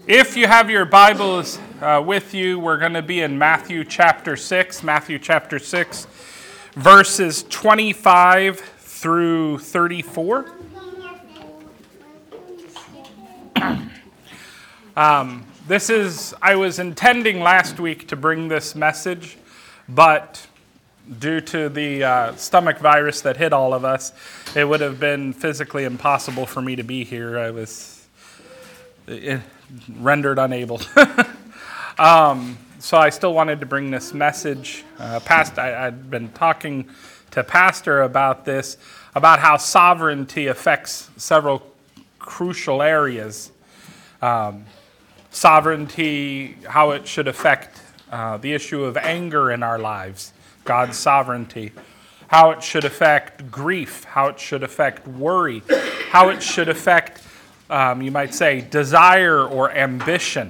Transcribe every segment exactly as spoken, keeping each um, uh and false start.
If you have your Bibles uh, with you, we're going to be in Matthew chapter six, Matthew chapter six, verses twenty-five through thirty-four. um, this is, I was intending last week to bring this message, but due to the uh, stomach virus that hit all of us, it would have been physically impossible for me to be here. I was It, rendered unable. um, so I still wanted to bring this message. Uh, past, I, I'd been talking to Pastor about this, about how sovereignty affects several crucial areas. Um, sovereignty, how it should affect uh, the issue of anger in our lives, God's sovereignty. How it should affect grief, how it should affect worry, how it should affect Um, you might say, desire or ambition.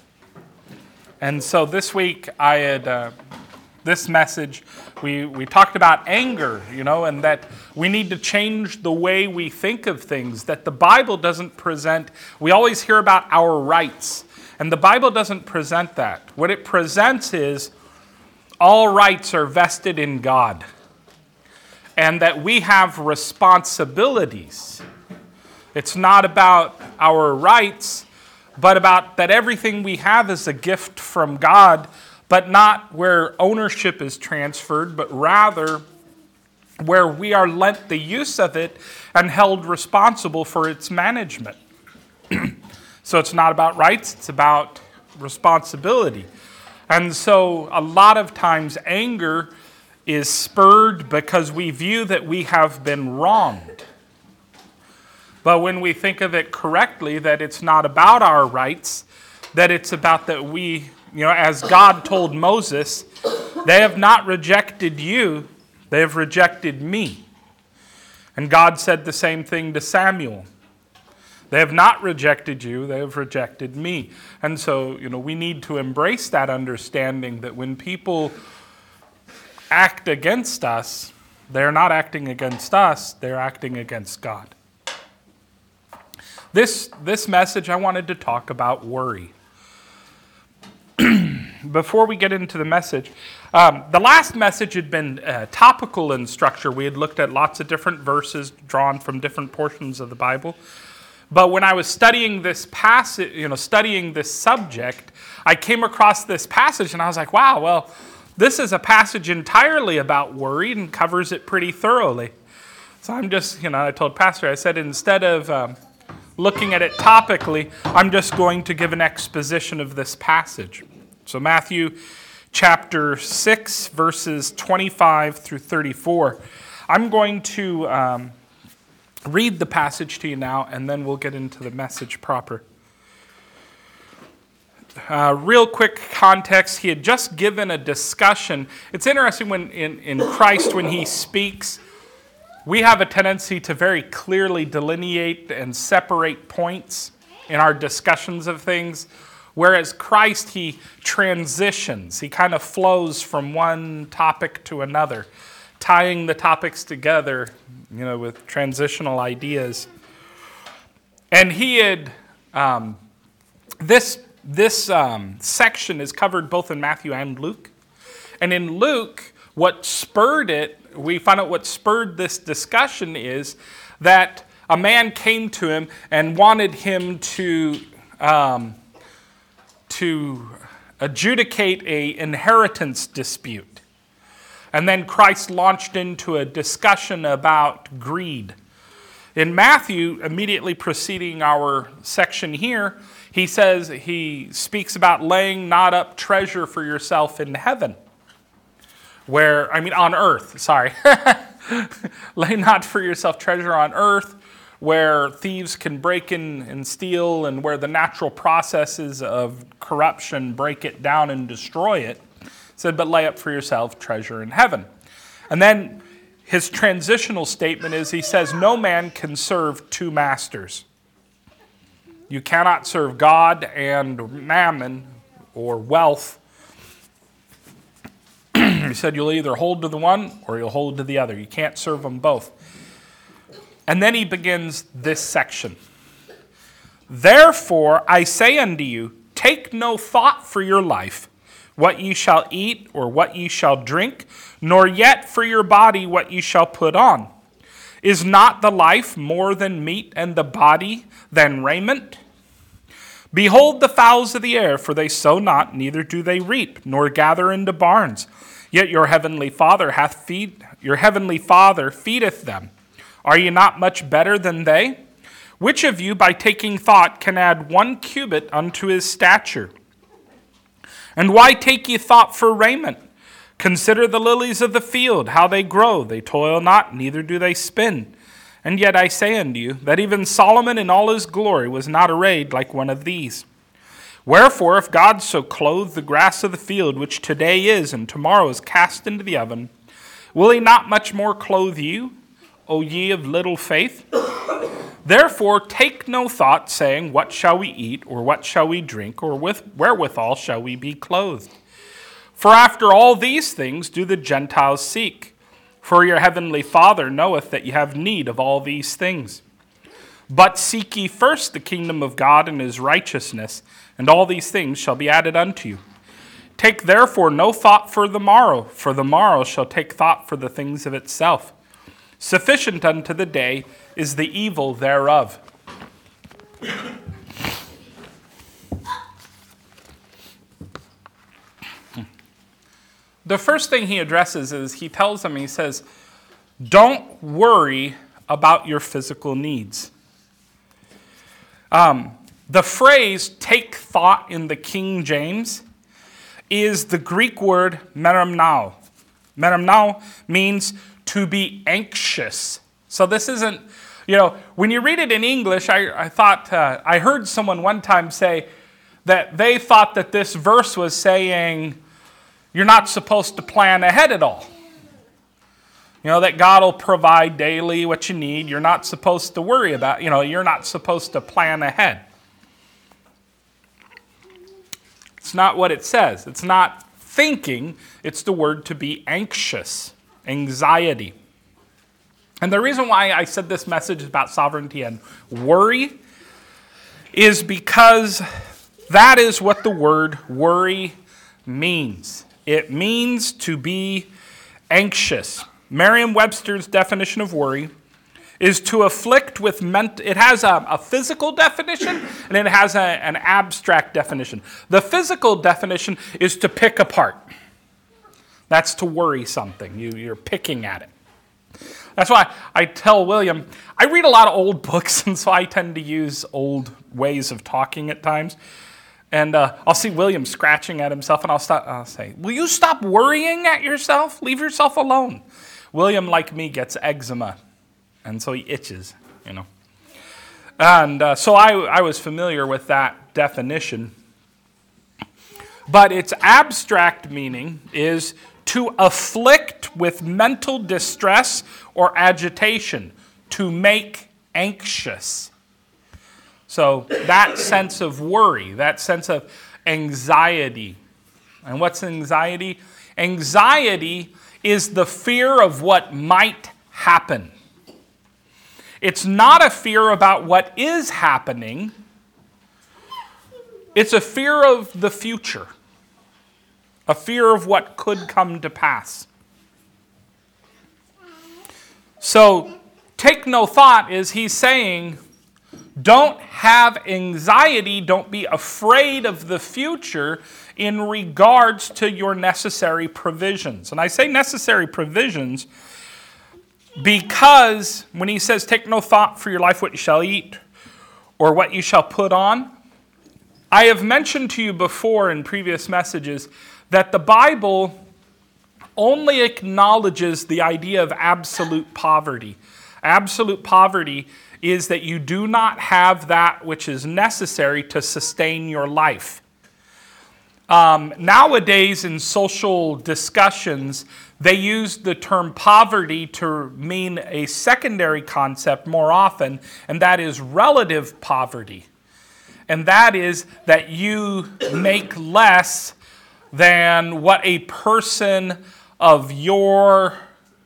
And so this week, I had, uh, this message, we, we talked about anger, you know, and that we need to change the way we think of things, that the Bible doesn't present, we always hear about our rights, and the Bible doesn't present that. What it presents is all rights are vested in God, and that we have responsibilities. It's not about our rights, but about that everything we have is a gift from God, but not where ownership is transferred, but rather where we are lent the use of it and held responsible for its management. So it's not about rights, it's about responsibility. And so a lot of times anger is spurred because we view that we have been wronged. But when we think of it correctly, that it's not about our rights, that it's about that we, you know, as God told Moses, they have not rejected you, they have rejected me. And God said the same thing to Samuel. They have not rejected you, they have rejected me. And so, you know, we need to embrace that understanding that when people act against us, they're not acting against us, they're acting against God. This this message, I wanted to talk about worry. Before we get into the message, um, the last message had been uh, topical in structure. We had looked at lots of different verses drawn from different portions of the Bible. But when I was studying this passage, you know, studying this subject, I came across this passage and I was like, wow, well, this is a passage entirely about worry and covers it pretty thoroughly. So I'm just, you know, I told Pastor, I said, instead of Um, looking at it topically, I'm just going to give an exposition of this passage. So Matthew chapter six, verses twenty-five through thirty-four. I'm going to um, read the passage to you now, and then we'll get into the message proper. Uh, real quick context, he had just given a discussion. It's interesting when in, in Christ, when he speaks, we have a tendency to very clearly delineate and separate points in our discussions of things, whereas Christ, he transitions. He kind of flows from one topic to another, tying the topics together, you know, with transitional ideas. And he had, um, this, this um, section is covered both in Matthew and Luke. And in Luke, what spurred it, we find out what spurred this discussion is that a man came to him and wanted him to um, to adjudicate a inheritance dispute. And then Christ launched into a discussion about greed. In Matthew, immediately preceding our section here, he says, he speaks about laying not up treasure for yourself in heaven. Where, I mean, on earth, sorry. Lay not for yourself treasure on earth, where thieves can break in and steal, and where the natural processes of corruption break it down and destroy it. He said, but lay up for yourself treasure in heaven. And then his transitional statement is, he says, no man can serve two masters. You cannot serve God and mammon, or wealth. He said you'll either hold to the one or you'll hold to the other. You can't serve them both. And then he begins this section. Therefore I say unto you, take no thought for your life, what ye shall eat or what ye shall drink, nor yet for your body what ye shall put on. Is not the life more than meat, and the body than raiment? Behold the fowls of the air, for they sow not, neither do they reap, nor gather into barns. Yet your heavenly Father hath feed your heavenly Father feedeth them. Are ye not much better than they? Which of you by taking thought can add one cubit unto his stature? And why take ye thought for raiment? Consider the lilies of the field, how they grow. They toil not, neither do they spin. And yet I say unto you, that even Solomon in all his glory was not arrayed like one of these. Wherefore, if God so clothe the grass of the field, which today is, and tomorrow is cast into the oven, will he not much more clothe you, O ye of little faith? Therefore take no thought, saying, what shall we eat, or what shall we drink, or with wherewithal shall we be clothed? For after all these things do the Gentiles seek. For your heavenly Father knoweth that ye have need of all these things. But seek ye first the kingdom of God and his righteousness, and all these things shall be added unto you. Take therefore no thought for the morrow, for the morrow shall take thought for the things of itself. Sufficient unto the day is the evil thereof. The first thing he addresses is he tells them, he says, don't worry about your physical needs. Um, the phrase take thought in the King James is the Greek word merimnao. Merimnao means to be anxious. So this isn't, you know, when you read it in English, I, I thought, uh, I heard someone one time say that they thought that this verse was saying, you're not supposed to plan ahead at all. You know, that God will provide daily what you need. You're not supposed to worry about, you know, you're not supposed to plan ahead. It's not what it says. It's not thinking. It's the word to be anxious, anxiety. And the reason why I said this message about sovereignty and worry is because that is what the word worry means. It means to be anxious. Merriam-Webster's definition of worry is to afflict with mental, it has a, a physical definition and it has a, an abstract definition. The physical definition is to pick apart. That's to worry something. You, you're picking at it. That's why I tell William, I read a lot of old books, and so I tend to use old ways of talking at times. And uh, I'll see William scratching at himself, and I'll, stop, I'll say, will you stop worrying at yourself? Leave yourself alone. William, like me, gets eczema, and so he itches, you know. And uh, so I, I was familiar with that definition. But its abstract meaning is to afflict with mental distress or agitation, to make anxious. So that sense of worry, that sense of anxiety. And what's anxiety? Anxiety is the fear of what might happen. It's not a fear about what is happening. It's a fear of the future. A fear of what could come to pass. So, take no thought is he's saying, don't have anxiety, don't be afraid of the future in regards to your necessary provisions. And I say necessary provisions because when he says, take no thought for your life what you shall eat or what you shall put on, I have mentioned to you before in previous messages that the Bible only acknowledges the idea of absolute poverty. Absolute poverty is that you do not have that which is necessary to sustain your life. Um, nowadays, in social discussions, they use the term poverty to mean a secondary concept more often, and that is relative poverty. And that is that you make less than what a person of your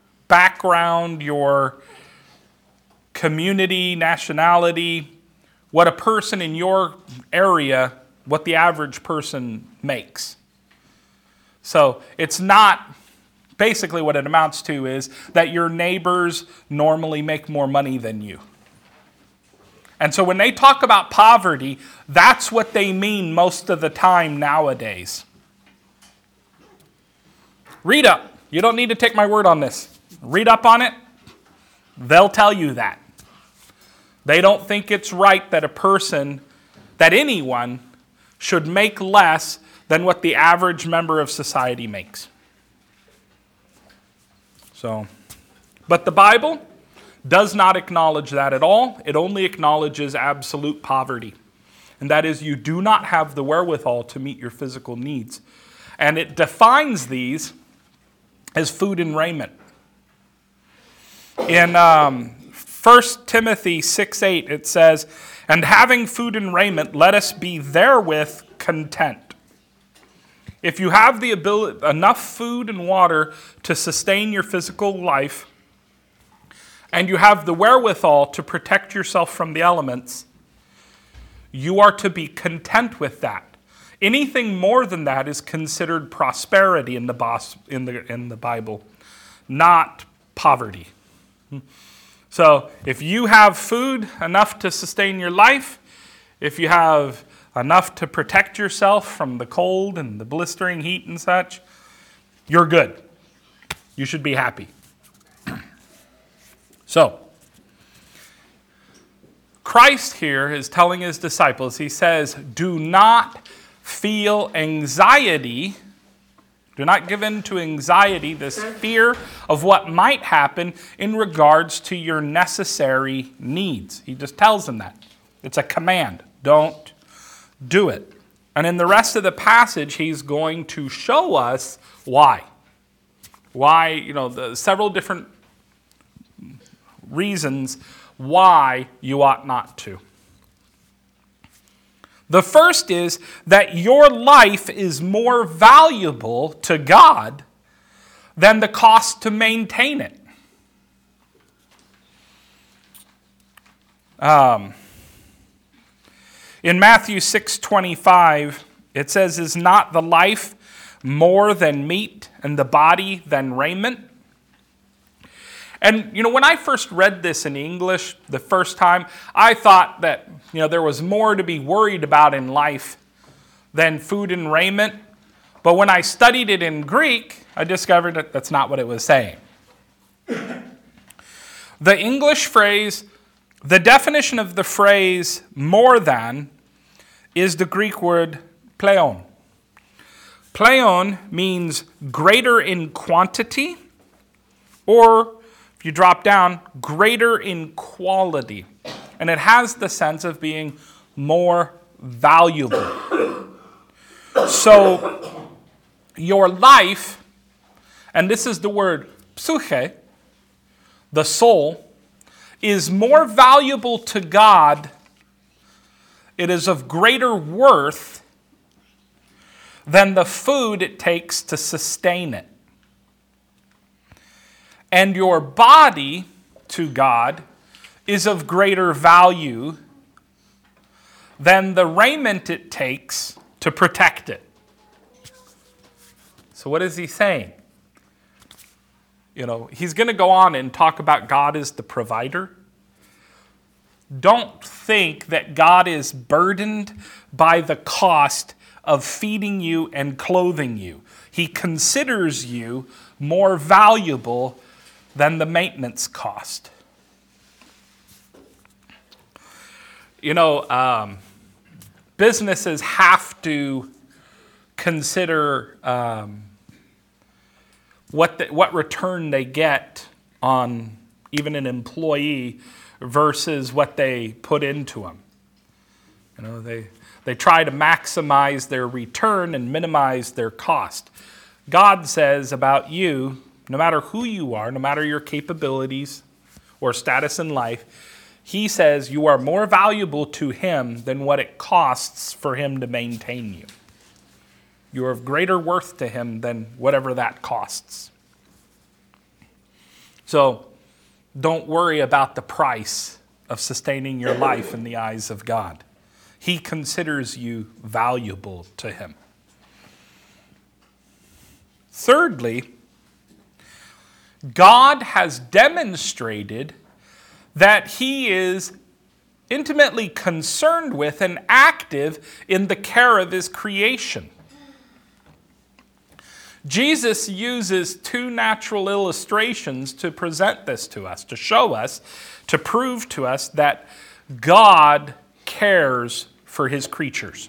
background, your community, nationality what a person in your area, what the average person makes. So it's not, basically what it amounts to is that your neighbors normally make more money than you. And so when they talk about poverty, that's what they mean most of the time nowadays. Read up. You don't need to take my word on this. Read up on it. They'll tell you that. They don't think it's right that a person, that anyone, should make less than what the average member of society makes. So, but the Bible does not acknowledge that at all. It only acknowledges absolute poverty. And that is, you do not have the wherewithal to meet your physical needs. And it defines these as food and raiment. In um, First Timothy six eight, it says, "And having food and raiment, let us be therewith content." If you have the ability, enough food and water to sustain your physical life, and you have the wherewithal to protect yourself from the elements, you are to be content with that. Anything more than that is considered prosperity in the bos- in the in the Bible, not poverty. So if you have food enough to sustain your life, if you have enough to protect yourself from the cold and the blistering heat and such, you're good. You should be happy. So, Christ here is telling his disciples, he says, do not feel anxiety. Do not give in to anxiety, this fear of what might happen in regards to your necessary needs. He just tells them that. It's a command. Don't do it. And in the rest of the passage, he's going to show us why. Why, you know, the several different reasons why you ought not to. The first is that your life is more valuable to God than the cost to maintain it. Um, in Matthew six twenty-five, it says, "Is not the life more than meat, and the body than raiment?" And, you know, when I first read this in English the first time, I thought that, you know, there was more to be worried about in life than food and raiment. But when I studied it in Greek, I discovered that that's not what it was saying. The English phrase, the definition of the phrase more than, is the Greek word pleon. Pleon means greater in quantity, or if you drop down, greater in quality. And it has the sense of being more valuable. So your life, and this is the word psyche, the soul, is more valuable to God. It is of greater worth than the food it takes to sustain it. And your body, to God, is of greater value than the raiment it takes to protect it. So what is he saying? You know, he's going to go on and talk about God as the provider. Don't think that God is burdened by the cost of feeding you and clothing you. He considers you more valuable than the maintenance cost. You know, um, businesses have to consider um, what the, what return they get on even an employee versus what they put into them. You know, they they try to maximize their return and minimize their cost. God says about you, no matter who you are, no matter your capabilities or status in life, he says you are more valuable to him than what it costs for him to maintain you. You are of greater worth to him than whatever that costs. So don't worry about the price of sustaining your life in the eyes of God. He considers you valuable to him. Thirdly, God has demonstrated that he is intimately concerned with and active in the care of his creation. Jesus uses two natural illustrations to present this to us, to show us, to prove to us that God cares for his creatures.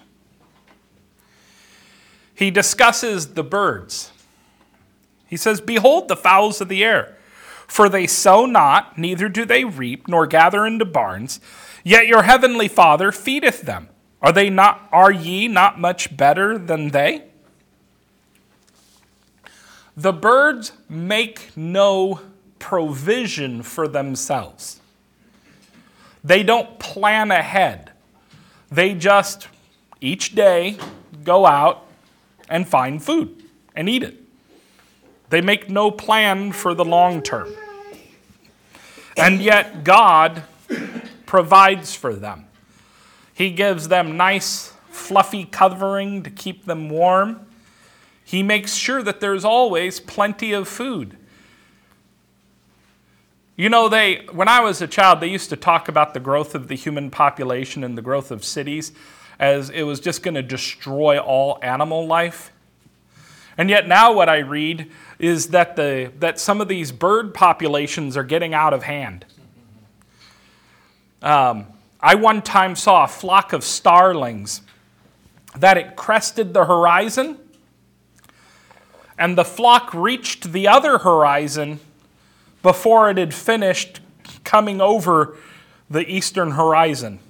He discusses the birds. He says, "Behold the fowls of the air, for they sow not, neither do they reap, nor gather into barns, yet your heavenly Father feedeth them. Are they not? Are ye not much better than they?" The birds make no provision for themselves. They don't plan ahead. They just, each day, go out and find food and eat it. They make no plan for the long term. And yet God provides for them. He gives them nice, fluffy covering to keep them warm. He makes sure that there's always plenty of food. You know, they when I was a child, they used to talk about the growth of the human population and the growth of cities as it was just going to destroy all animal life. And yet now what I read is that the that some of these bird populations are getting out of hand. Um, I one time saw a flock of starlings that it crested the horizon, and the flock reached the other horizon before it had finished coming over the eastern horizon.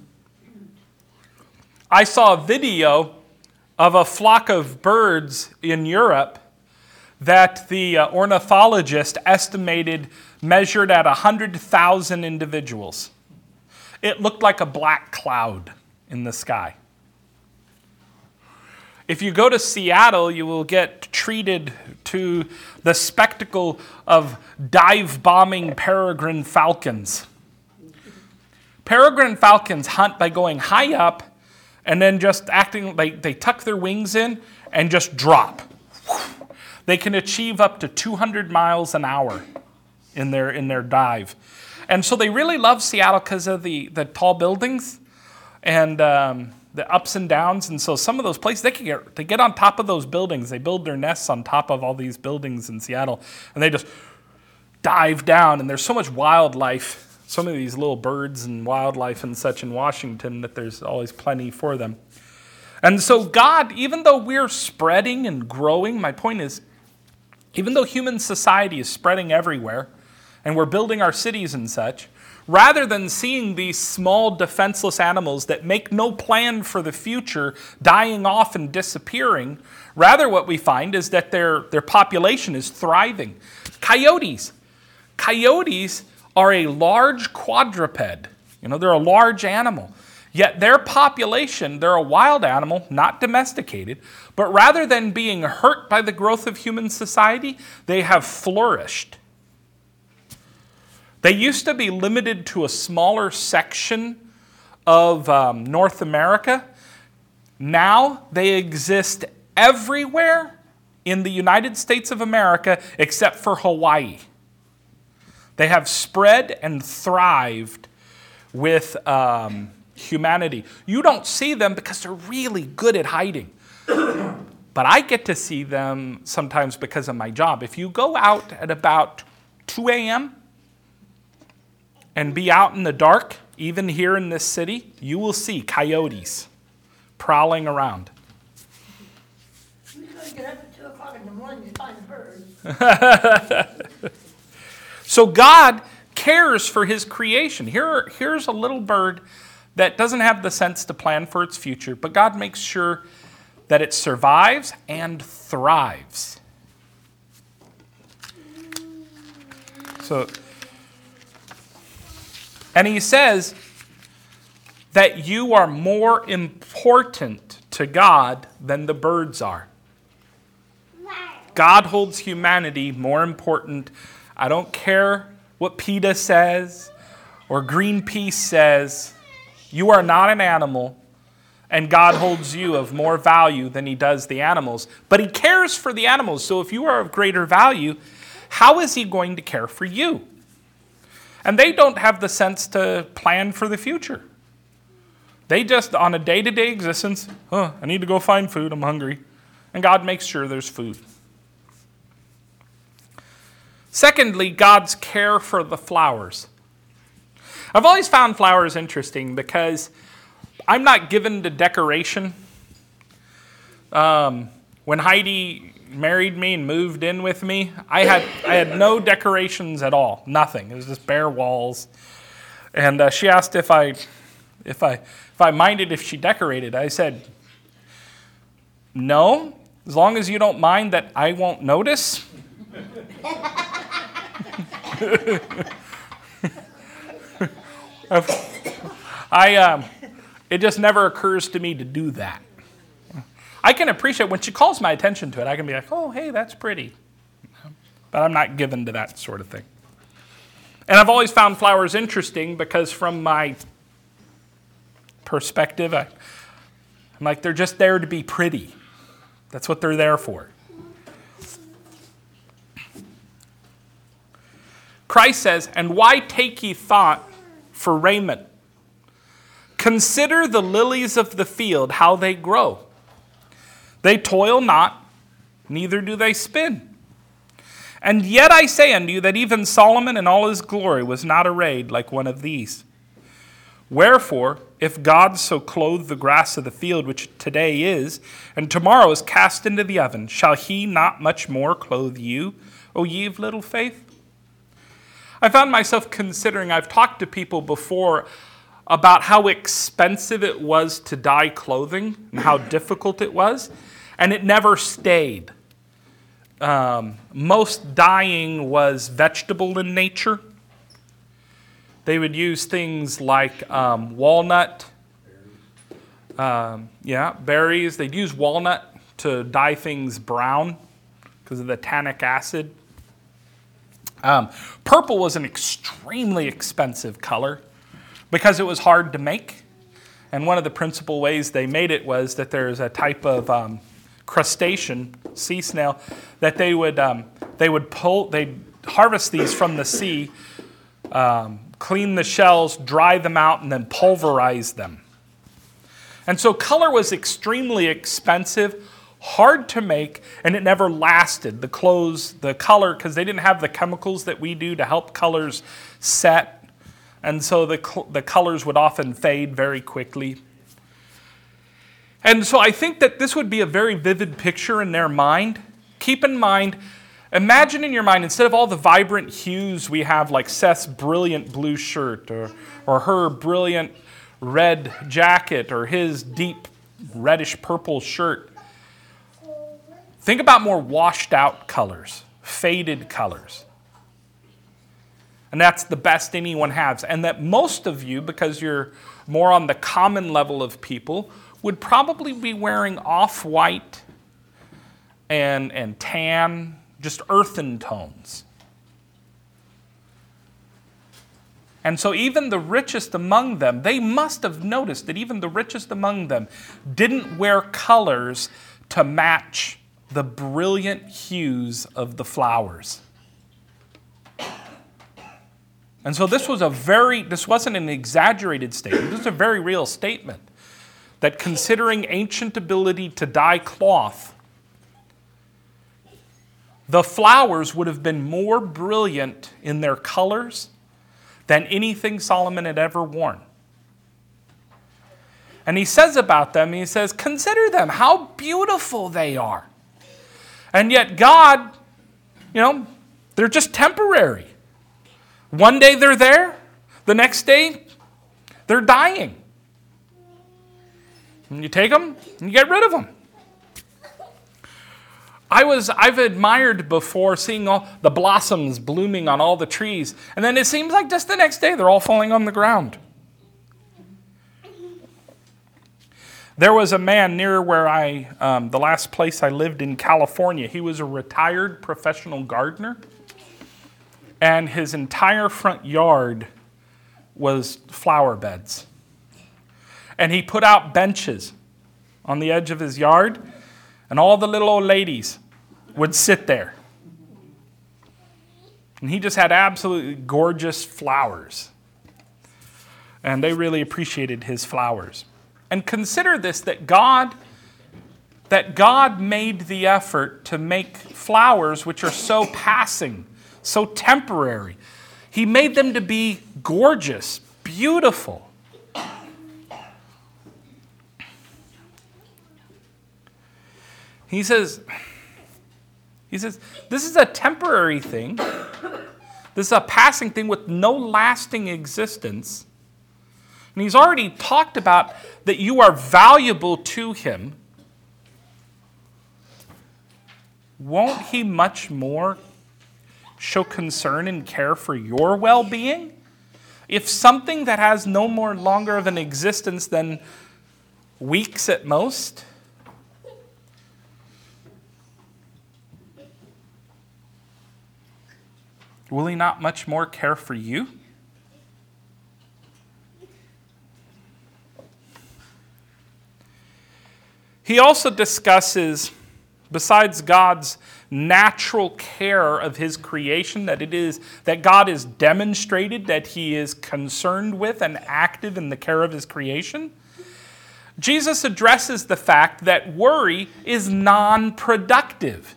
I saw a video of a flock of birds in Europe that the uh, ornithologist estimated measured at one hundred thousand individuals. It looked like a black cloud in the sky. If you go to Seattle, you will get treated to the spectacle of dive-bombing peregrine falcons. Peregrine falcons hunt by going high up and then just acting like they tuck their wings in and just drop. They can achieve up to two hundred miles an hour in their in their dive. And so they really love Seattle because of the, the tall buildings and um, the ups and downs. And so some of those places, they can get they get on top of those buildings. They build their nests on top of all these buildings in Seattle. And they just dive down. And there's so much wildlife, some of these little birds and wildlife and such in Washington that there's always plenty for them. And so God, even though we're spreading and growing, my point is, even though human society is spreading everywhere, and we're building our cities and such, rather than seeing these small defenseless animals that make no plan for the future dying off and disappearing, rather what we find is that their, their population is thriving. Coyotes. Coyotes are a large quadruped. You know, they're a large animal. Yet their population, they're a wild animal, not domesticated, but rather than being hurt by the growth of human society, they have flourished. They used to be limited to a smaller section of um, North America. Now they exist everywhere in the United States of America except for Hawaii. They have spread and thrived with um, humanity. You don't see them because they're really good at hiding. But I get to see them sometimes because of my job. If you go out at about two a.m., and be out in the dark, even here in this city, you will see coyotes prowling around. You gotta get up at two o'clock in the morning to find the birds. So God cares for his creation. Here, here's a little bird that doesn't have the sense to plan for its future, but God makes sure that it survives and thrives. So, and he says that you are more important to God than the birds are. God holds humanity more important. I don't care what PETA says Or Greenpeace says, you are not an animal, and God holds you of more value than he does the animals. But he cares for the animals. So if you are of greater value, how is he going to care for you? And they don't have the sense to plan for the future. They just, on a day-to-day existence, oh, I need to go find food, I'm hungry. And God makes sure there's food. Secondly, God's care for the flowers. I've always found flowers interesting because I'm not given to decoration. Um, when Heidi married me and moved in with me, I had I had no decorations at all, nothing. It was just bare walls. And uh, she asked if I if I if I minded if she decorated. I said, no, as long as you don't mind that I won't notice. I um, it just never occurs to me to do that. I can appreciate when she calls my attention to it. I can be like, oh, hey, that's pretty. But I'm not given to that sort of thing. And I've always found flowers interesting because from my perspective, I, I'm like, they're just there to be pretty. That's what they're there for. Christ says, and why take ye thought for raiment? Consider the lilies of the field, how they grow. They toil not, neither do they spin. And yet I say unto you that even Solomon in all his glory was not arrayed like one of these. Wherefore, if God so clothe the grass of the field, which today is, and tomorrow is cast into the oven, shall he not much more clothe you, O ye of little faith? I found myself considering, I've talked to people before about how expensive it was to dye clothing and how difficult it was, and it never stayed. Um, most dyeing was vegetable in nature. They would use things like um, walnut, um, yeah, berries. They'd use walnut to dye things brown because of the tannic acid. Um, purple was an extremely expensive color because it was hard to make. And one of the principal ways they made it was that there's a type of um, crustacean, sea snail, that they would um, they would pull, they'd harvest these from the sea, um, clean the shells, dry them out, and then pulverize them. And so color was extremely expensive, hard to make, and it never lasted. The clothes, the color, because they didn't have the chemicals that we do to help colors set. And so the, the colors would often fade very quickly. And so I think that this would be a very vivid picture in their mind. Keep in mind, imagine in your mind, instead of all the vibrant hues we have, like Seth's brilliant blue shirt, or, or her brilliant red jacket, or his deep reddish purple shirt, think about more washed out colors, faded colors. And that's the best anyone has. And that most of you, because you're more on the common level of people, would probably be wearing off-white and, and tan, just earthen tones. And so even the richest among them, they must have noticed that even the richest among them didn't wear colors to match the brilliant hues of the flowers. And so this was a very, this wasn't an exaggerated statement. This is a very real statement that considering ancient ability to dye cloth, the flowers would have been more brilliant in their colors than anything Solomon had ever worn. And he says about them, he says, consider them, how beautiful they are. And yet God, you know, they're just temporary. One day they're there, the next day they're dying. And you take them and you get rid of them. I was, I've admired before seeing all the blossoms blooming on all the trees, and then it seems like just the next day they're all falling on the ground. There was a man near where I, um, the last place I lived in California, he was a retired professional gardener, and his entire front yard was flower beds. And he put out benches on the edge of his yard, and all the little old ladies would sit there. And he just had absolutely gorgeous flowers. And they really appreciated his flowers. And consider this, that God, that God made the effort to make flowers which are so passing, so temporary. He made them to be gorgeous, beautiful. He says, he says, this is a temporary thing. This is a passing thing with no lasting existence. And he's already talked about that you are valuable to him. Won't he much more show concern and care for your well-being? If something that has no more longer of an existence than weeks at most, will he not much more care for you? He also discusses, besides God's natural care of his creation, that it is that God is demonstrated that he is concerned with and active in the care of his creation. Jesus addresses the fact that worry is non-productive.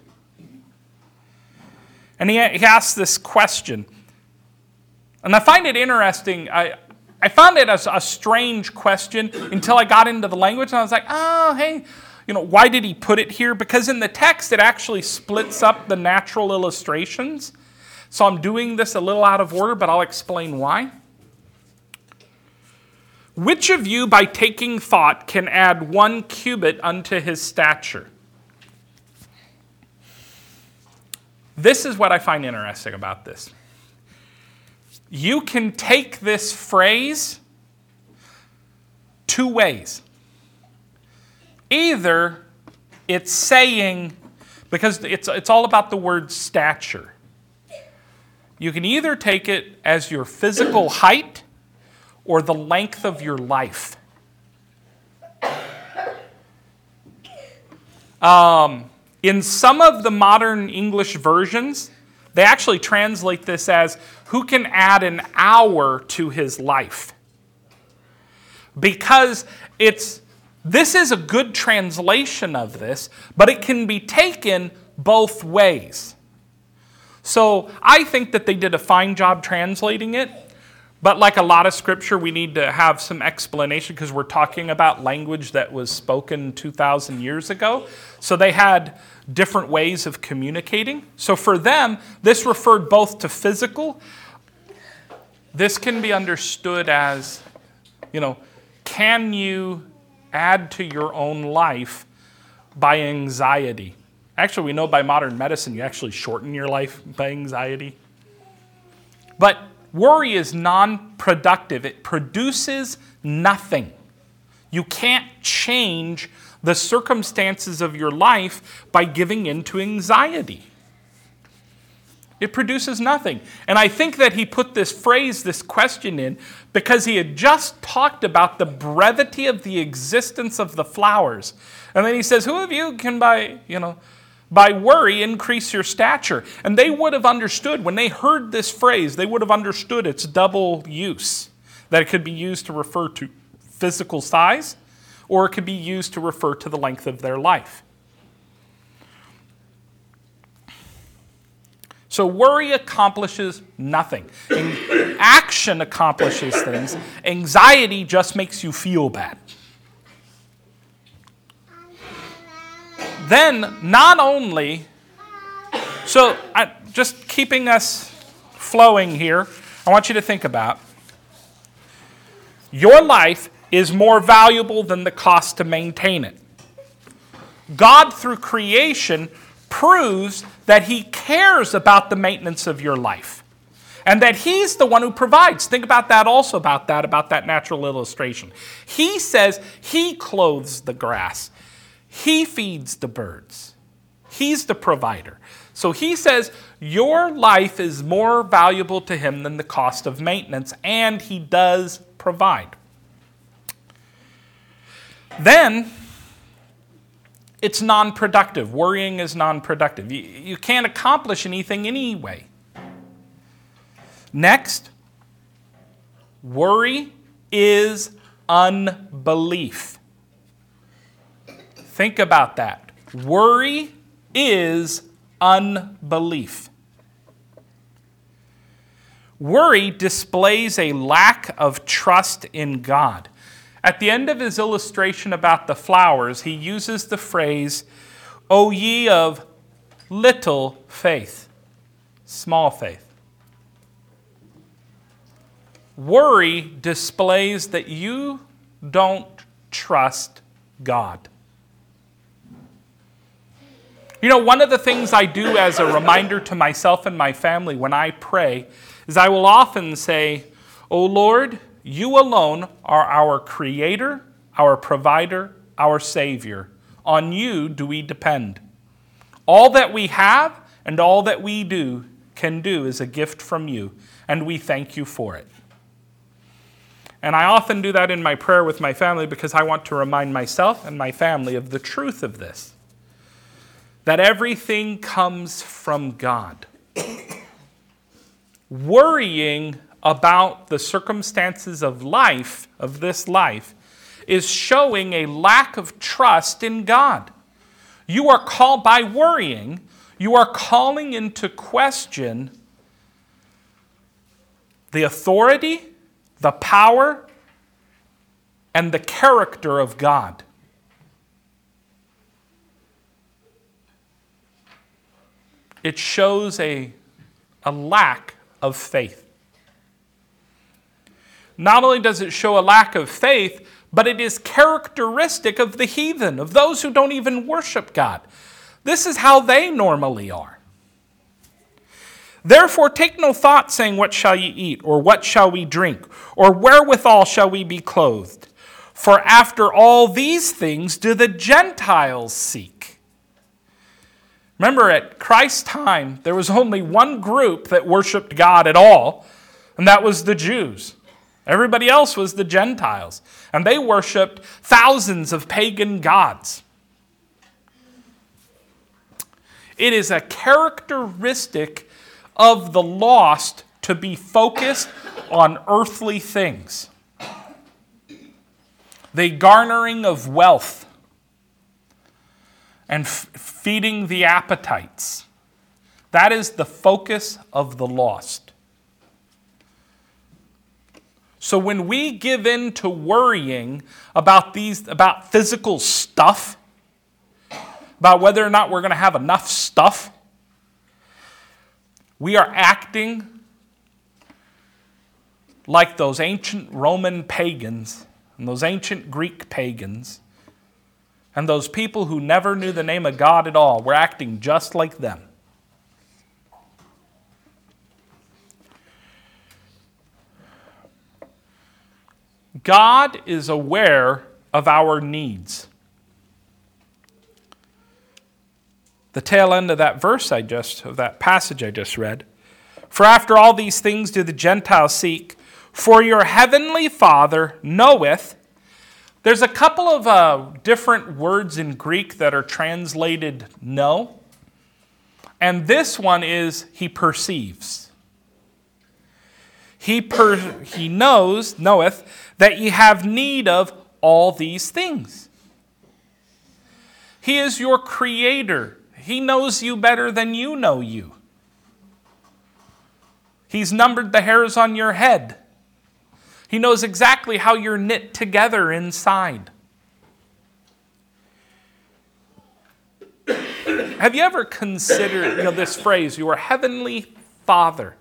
And he, he asks this question. And I find it interesting. I, I found it as a strange question until I got into the language. And I was like, oh, hey, you know, why did he put it here? Because in the text, it actually splits up the natural illustrations. So I'm doing this a little out of order, but I'll explain why. Which of you, by taking thought, can add one cubit unto his stature? This is what I find interesting about this. You can take this phrase two ways. Either it's saying, because it's, it's all about the word stature. You can either take it as your physical height or the length of your life. Um... In some of the modern English versions, they actually translate this as, who can add an hour to his life? Because it's, this is a good translation of this, but it can be taken both ways. So I think that they did a fine job translating it, but like a lot of scripture, we need to have some explanation because we're talking about language that was spoken two thousand years ago. So they had different ways of communicating. So for them, this referred both to physical. This can be understood as, you know, can you add to your own life by anxiety? Actually, we know by modern medicine, you actually shorten your life by anxiety. But worry is non-productive. It produces nothing. You can't change the circumstances of your life by giving in to anxiety. It produces nothing. And I think that he put this phrase, this question in, because he had just talked about the brevity of the existence of the flowers. And then he says, who of you can by, you know, by worry increase your stature? And they would have understood, when they heard this phrase, they would have understood its double use. That it could be used to refer to physical size, or it could be used to refer to the length of their life. So worry accomplishes nothing. Action accomplishes things. Anxiety just makes you feel bad. Then, not only, so I, just keeping us flowing here, I want you to think about, your life is more valuable than the cost to maintain it. God, through creation, proves that he cares about the maintenance of your life and that he's the one who provides. Think about that also, about that, about that natural illustration. He says he clothes the grass. He feeds the birds. He's the provider. So he says your life is more valuable to him than the cost of maintenance, and he does provide. Then, it's non-productive. Worrying is non-productive. You, you can't accomplish anything anyway. Next, worry is unbelief. Think about that. Worry is unbelief. Worry displays a lack of trust in God. At the end of his illustration about the flowers, he uses the phrase, "O ye of little faith," small faith. Worry displays that you don't trust God. You know, one of the things I do as a reminder to myself and my family when I pray is I will often say, "O Lord, you alone are our creator, our provider, our savior. On you do we depend. All that we have and all that we do can do is a gift from you, and we thank you for it." And I often do that in my prayer with my family because I want to remind myself and my family of the truth of this, that everything comes from God. Worrying about the circumstances of life, of this life, is showing a lack of trust in God. You are called, by worrying, you are calling into question the authority, the power, and the character of God. It shows a, a lack of faith. Not only does it show a lack of faith, but it is characteristic of the heathen, of those who don't even worship God. This is how they normally are. "Therefore take no thought, saying, what shall ye eat? Or what shall we drink? Or wherewithal shall we be clothed? For after all these things do the Gentiles seek." Remember, at Christ's time, there was only one group that worshiped God at all, and that was the Jews. Everybody else was the Gentiles, and they worshipped thousands of pagan gods. It is a characteristic of the lost to be focused on earthly things. The garnering of wealth and f- feeding the appetites. That is the focus of the lost. So when we give in to worrying about these, about physical stuff, about whether or not we're going to have enough stuff, we are acting like those ancient Roman pagans and those ancient Greek pagans and those people who never knew the name of God at all. We're acting just like them. God is aware of our needs. The tail end of that verse I just, of that passage I just read. "For after all these things do the Gentiles seek, for your heavenly Father knoweth." There's a couple of uh, different words in Greek that are translated know. And this one is he perceives. He, per, he knows, knoweth, that ye have need of all these things. He is your creator. He knows you better than you know you. He's numbered the hairs on your head. He knows exactly how you're knit together inside. Have you ever considered, you know, this phrase, your heavenly Father?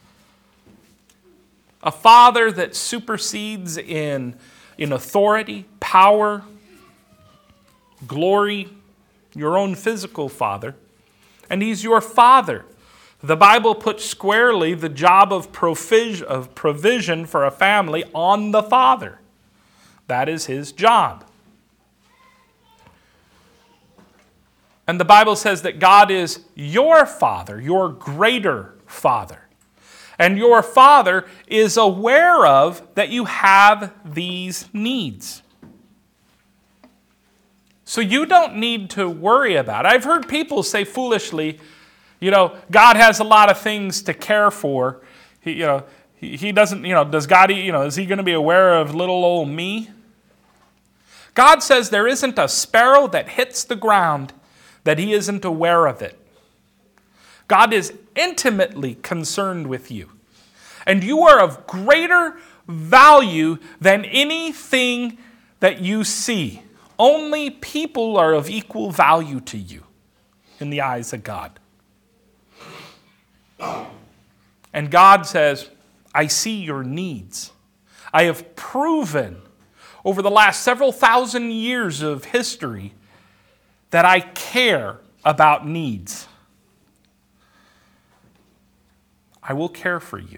A Father that supersedes in, in authority, power, glory, your own physical Father. And He's your Father. The Bible puts squarely the job of provision, of provision for a family on the Father. That is His job. And the Bible says that God is your Father, your greater Father. And your Father is aware of that you have these needs. So you don't need to worry about it. I've heard people say foolishly, you know, God has a lot of things to care for. He, you know, he, he doesn't, you know, does God, you know, is he going to be aware of little old me? God says there isn't a sparrow that hits the ground that he isn't aware of it. God is intimately concerned with you. And you are of greater value than anything that you see. Only people are of equal value to you in the eyes of God. And God says, I see your needs. I have proven over the last several thousand years of history that I care about needs. I will care for you.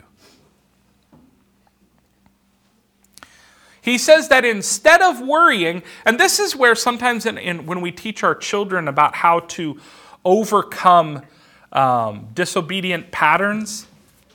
He says that instead of worrying, and this is where sometimes in, in, when we teach our children about how to overcome um, disobedient patterns,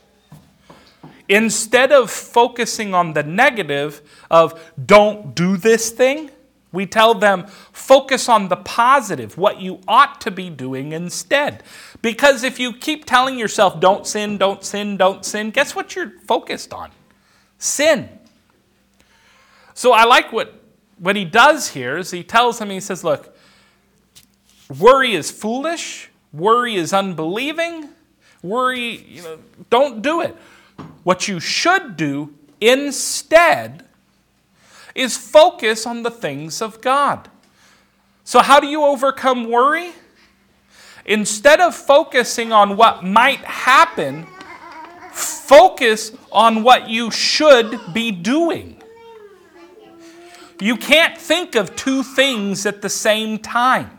instead of focusing on the negative of don't do this thing, we tell them focus on the positive, what you ought to be doing instead. Because if you keep telling yourself don't sin, don't sin, don't sin, guess what you're focused on? Sin. So I like what, what he does here is he tells him, he says, look, worry is foolish, worry is unbelieving, worry, you know, don't do it. What you should do instead is focus on the things of God. So how do you overcome worry? Instead of focusing on what might happen, focus on what you should be doing. You can't think of two things at the same time.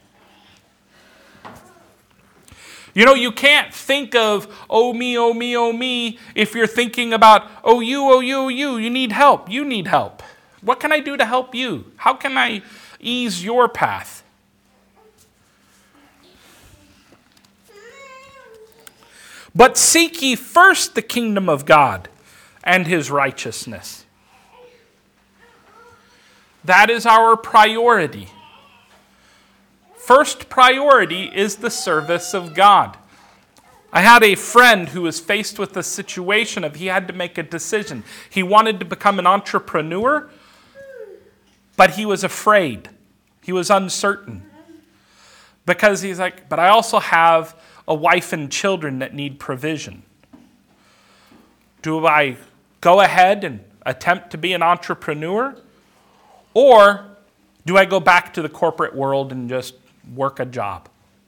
You know, you can't think of, oh me, oh me, oh me, if you're thinking about, oh you, oh you, oh you, you need help, you need help. What can I do to help you? How can I ease your path? But seek ye first the kingdom of God and his righteousness. That is our priority. First priority is the service of God. I had a friend who was faced with a situation of he had to make a decision. He wanted to become an entrepreneur, but he was afraid. He was uncertain. Because he's like, but I also have a wife and children that need provision. Do I go ahead and attempt to be an entrepreneur? Or do I go back to the corporate world and just work a job?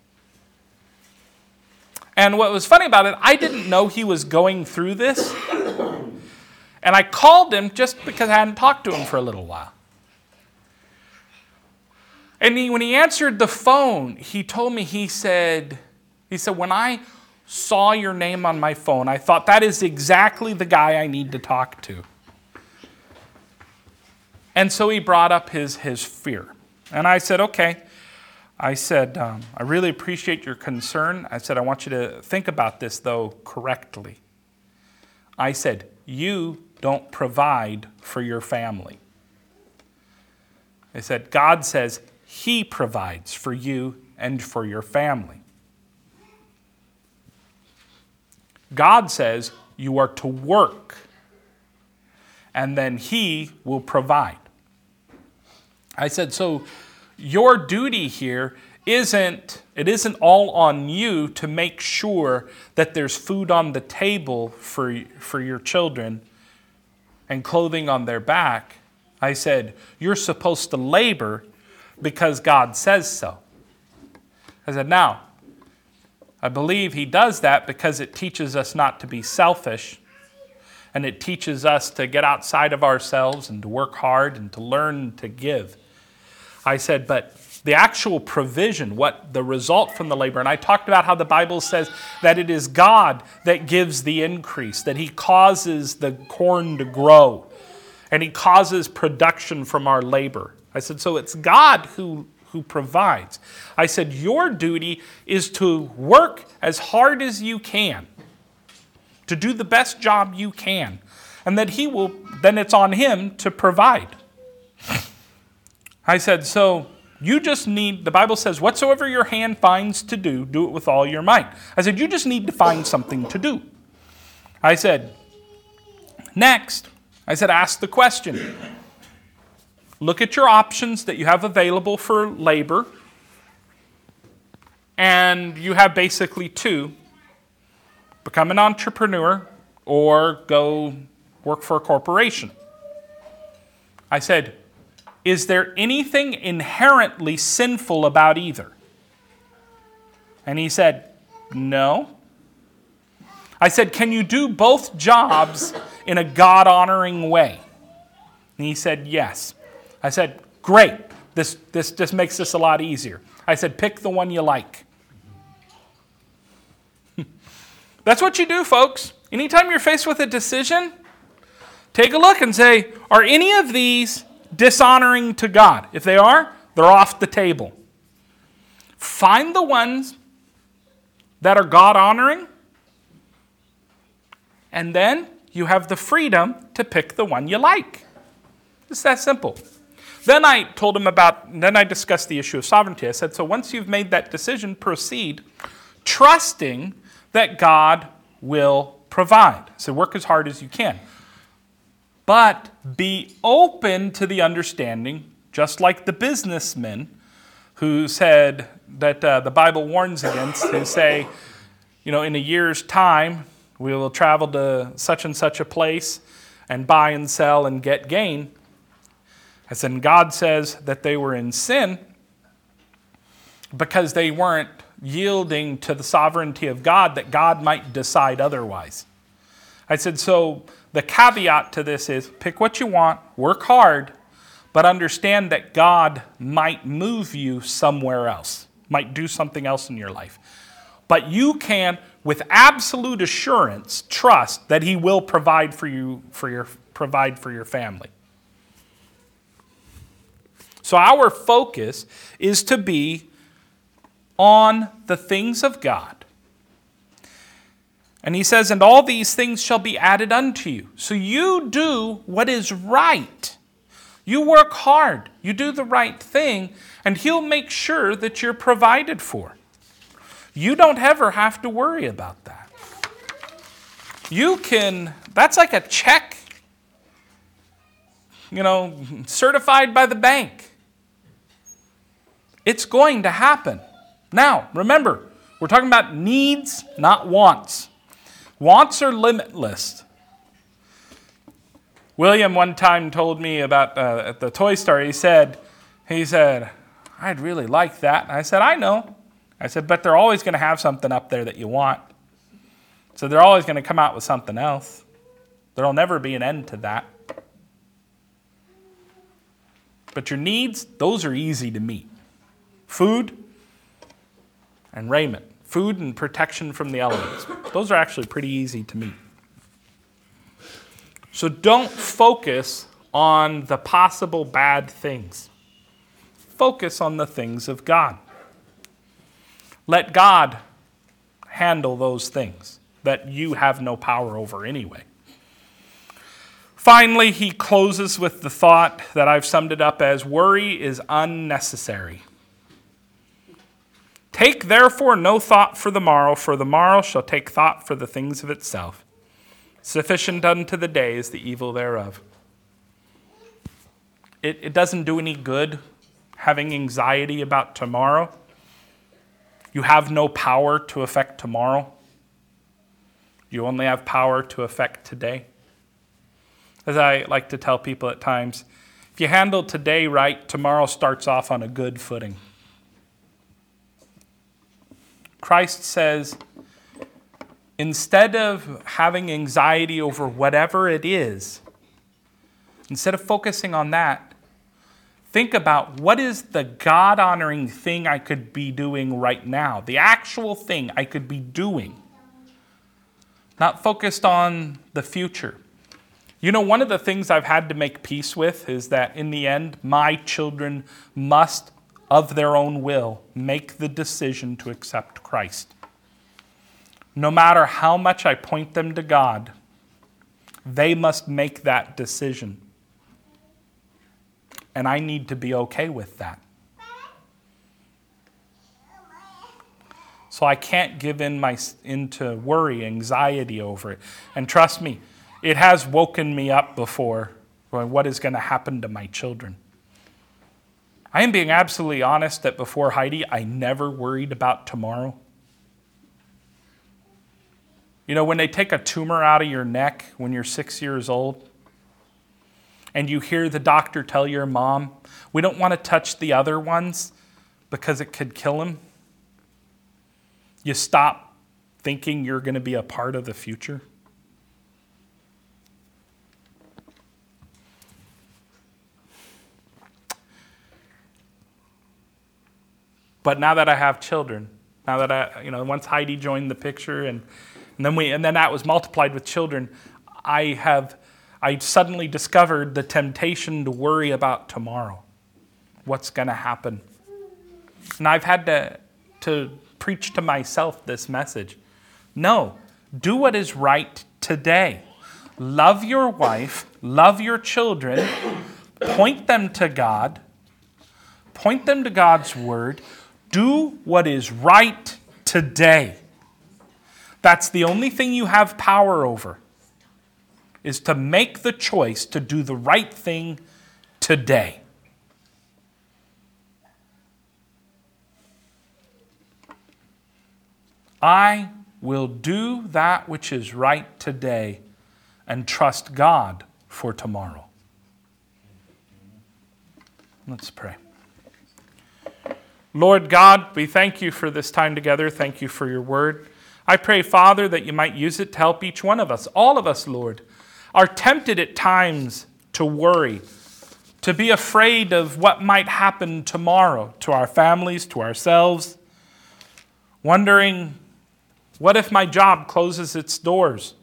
And what was funny about it, I didn't know he was going through this. And I called him just because I hadn't talked to him for a little while. And he, when he answered the phone, he told me, he said, he said, when I saw your name on my phone, I thought that is exactly the guy I need to talk to. And so he brought up his, his fear. And I said, okay. I said, um, I really appreciate your concern. I said, I want you to think about this, though, correctly. I said, you don't provide for your family. I said, God says he provides for you and for your family. God says you are to work, and then he will provide. I said, so your duty here isn't, it isn't all on you to make sure that there's food on the table for, for your children and clothing on their back. I said, you're supposed to labor because God says so. I said, now, I believe he does that because it teaches us not to be selfish, and it teaches us to get outside of ourselves and to work hard and to learn to give. I said, but the actual provision, what the result from the labor, and I talked about how the Bible says that it is God that gives the increase, that he causes the corn to grow, and he causes production from our labor. I said, so it's God who, who provides. I said, your duty is to work as hard as you can, to do the best job you can, and that he will, then it's on him to provide. I said, so you just need, the Bible says, whatsoever your hand finds to do, do it with all your might. I said, you just need to find something to do. I said, next, I said, ask the question. Look at your options that you have available for labor, and you have basically two. Become an entrepreneur or go work for a corporation. I said, is there anything inherently sinful about either? And he said, no. I said, can you do both jobs in a God-honoring way? And he said, yes. I said, great. This, this just makes this a lot easier. I said, pick the one you like. That's what you do, folks. Anytime you're faced with a decision, take a look and say, are any of these dishonoring to God? If they are, they're off the table. Find the ones that are God-honoring, and then you have the freedom to pick the one you like. It's that simple. Then I told him about, then I discussed the issue of sovereignty. I said, so once you've made that decision, proceed, trusting that God will provide. So work as hard as you can. But be open to the understanding, just like the businessmen who said that uh, the Bible warns against, who say, you know, in a year's time, we will travel to such and such a place and buy and sell and get gain. I said, and God says that they were in sin because they weren't yielding to the sovereignty of God, that God might decide otherwise. I said, so the caveat to this is pick what you want, work hard, but understand that God might move you somewhere else, might do something else in your life. But you can, with absolute assurance, trust that he will provide for you, for your, provide for your family. So our focus is to be on the things of God. And he says, and all these things shall be added unto you. So you do what is right. You work hard. You do the right thing, and he'll make sure that you're provided for. You don't ever have to worry about that. You can, that's like a check, you know, certified by the bank. It's going to happen. Now, remember, we're talking about needs, not wants. Wants are limitless. William one time told me about uh, at the toy store, he said, he said, I'd really like that. And I said, I know. I said, but they're always going to have something up there that you want. So they're always going to come out with something else. There'll never be an end to that. But your needs, those are easy to meet. Food and raiment. Food and protection from the elements. Those are actually pretty easy to meet. So don't focus on the possible bad things. Focus on the things of God. Let God handle those things that you have no power over anyway. Finally, he closes with the thought that I've summed it up as, worry is unnecessary. Take therefore no thought for the morrow, for the morrow shall take thought for the things of itself. Sufficient unto the day is the evil thereof. It, it doesn't do any good having anxiety about tomorrow. You have no power to affect tomorrow. You only have power to affect today. As I like to tell people at times, if you handle today right, tomorrow starts off on a good footing. Christ says, instead of having anxiety over whatever it is, instead of focusing on that, think about what is the God-honoring thing I could be doing right now, the actual thing I could be doing, not focused on the future. You know, one of the things I've had to make peace with is that in the end, my children must of their own will, make the decision to accept Christ. No matter how much I point them to God, they must make that decision. And I need to be okay with that. So I can't give in my into worry, anxiety over it. And trust me, it has woken me up before, going, what is going to happen to my children? I am being absolutely honest that before Heidi, I never worried about tomorrow. You know, when they take a tumor out of your neck when you're six years old, and you hear the doctor tell your mom, we don't want to touch the other ones because it could kill him, you stop thinking you're going to be a part of the future. But now that I have children, now that I, you know, once Heidi joined the picture and, and then we, and then that was multiplied with children, I have, I suddenly discovered the temptation to worry about tomorrow. What's going to happen? And I've had to, to preach to myself this message. No, do what is right today. Love your wife, love your children, point them to God, point them to God's word. Do what is right today. That's the only thing you have power over, is to make the choice to do the right thing today. I will do that which is right today and trust God for tomorrow. Let's pray. Lord God, we thank you for this time together. Thank you for your word. I pray, Father, that you might use it to help each one of us. All of us, Lord, are tempted at times to worry, to be afraid of what might happen tomorrow to our families, to ourselves, wondering, what if my job closes its doors?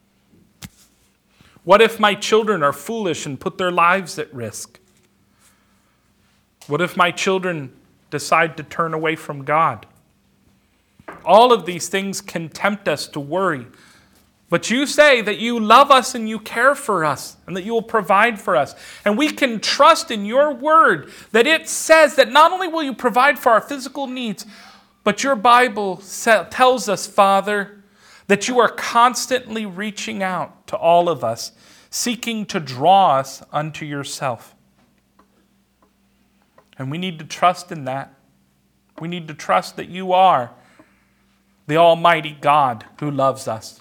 What if my children are foolish and put their lives at risk? What if my children decide to turn away from God? All of these things can tempt us to worry. But you say that you love us and you care for us and that you will provide for us. And we can trust in your word that it says that not only will you provide for our physical needs, but your Bible tells us, Father, that you are constantly reaching out to all of us, seeking to draw us unto yourself. And we need to trust in that. We need to trust that you are the Almighty God who loves us.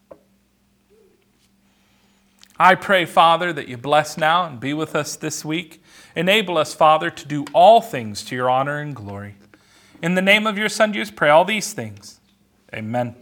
I pray, Father, that you bless now and be with us this week. Enable us, Father, to do all things to your honor and glory. In the name of your Son, Jesus, pray all these things. Amen.